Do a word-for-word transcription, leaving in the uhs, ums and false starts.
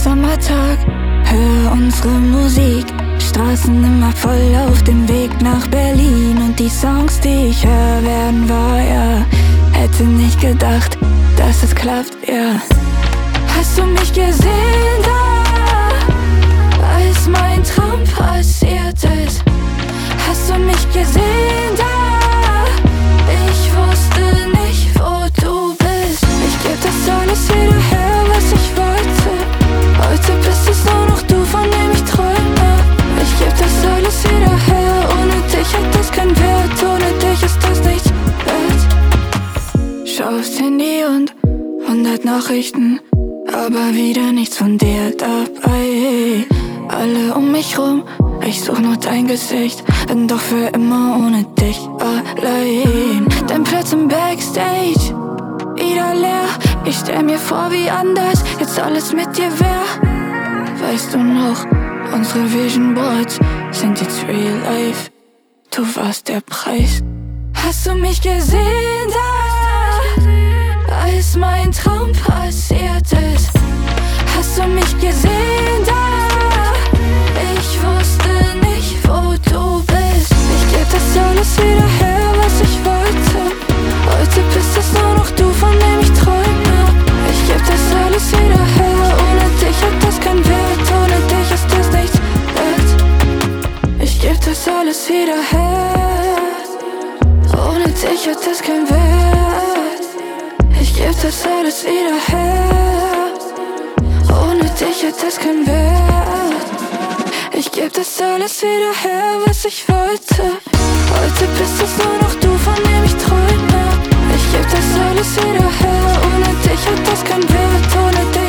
Sommertag, hör unsere Musik. Straßen immer voll auf dem Weg nach Berlin. Und die Songs, die ich höre, werden wahr, ja. Hätte nicht gedacht, dass es klappt, ja. Hast du mich gesehen da, als mein Traum passiert ist? Hast du mich gesehen da? Ich wusste nicht, wo du bist. Ich geb das alles wieder her, was ich wollte. Heute bist es nur noch du, von dem ich träume. Ich geb das alles wieder her. Ohne dich hat das keinen Wert. Ohne dich ist das nichts wert. Schau aufs Handy und hundert Nachrichten, aber wieder nichts von dir dabei. Alle um mich rum, ich such nur dein Gesicht, bin doch für immer ohne dich allein. Dein Platz im Backstage, wieder leer. Ich stell mir vor, wie anders jetzt alles mit dir wär. Weißt du noch, unsere Vision Boards sind jetzt real life. Du warst der Preis. Hast du mich gesehen da, als mein Traum passiert ist? Hast du mich gesehen da? Ich wusste nicht, wo du bist. Ich geb das alles wieder her, was ich wollte. Heute bist es nur noch du, von dem ich träume. Ich geb das alles wieder her. Ohne dich hat das keinen Wert. Ohne dich ist das nichts wert. Ich geb das alles wieder her. Ohne dich hat das keinen Wert. Ich geb das alles wieder her. Ohne dich hat das keinen Wert. Ich geb das alles wieder her, was ich wollte. Heute bist es nur noch du, von dem ich träume. Ich geb das alles wieder her. Ohne dich hat das keinen Wert. Ohne dich